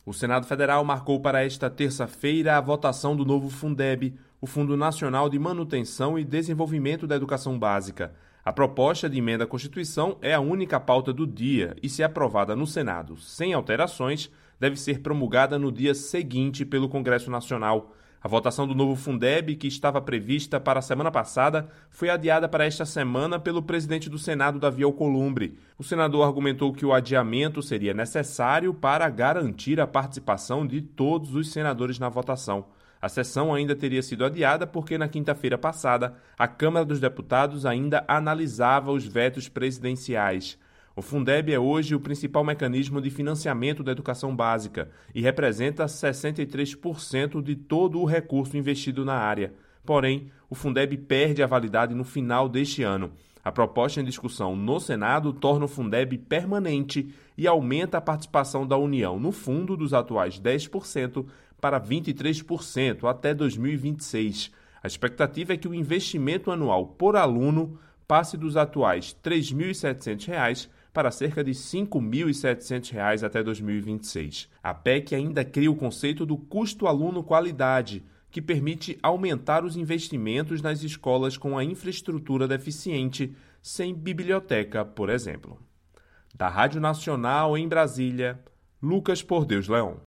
O Senado Federal marcou para esta terça-feira a votação do novo Fundeb, o Fundo Nacional de Manutenção e Desenvolvimento da Educação Básica. A proposta de emenda à Constituição é a única pauta do dia e, se aprovada no Senado sem alterações, deve ser promulgada no dia seguinte pelo Congresso Nacional. A votação do novo Fundeb, que estava prevista para a semana passada, foi adiada para esta semana pelo presidente do Senado, Davi Alcolumbre. O senador argumentou que o adiamento seria necessário para garantir a participação de todos os senadores na votação. A sessão ainda teria sido adiada porque, na quinta-feira passada, a Câmara dos Deputados ainda analisava os vetos presidenciais. O Fundeb é hoje o principal mecanismo de financiamento da educação básica e representa 63% de todo o recurso investido na área. Porém, o Fundeb perde a validade no final deste ano. A proposta em discussão no Senado torna o Fundeb permanente e aumenta a participação da União no fundo dos atuais 10% para 23% até 2026. A expectativa é que o investimento anual por aluno passe dos atuais R$ 3.700 para cerca de R$ 5.700 até 2026. A PEC ainda cria o conceito do custo-aluno-qualidade, que permite aumentar os investimentos nas escolas com a infraestrutura deficiente, sem biblioteca, por exemplo. Da Rádio Nacional em Brasília, Lucas Por Deus Leão.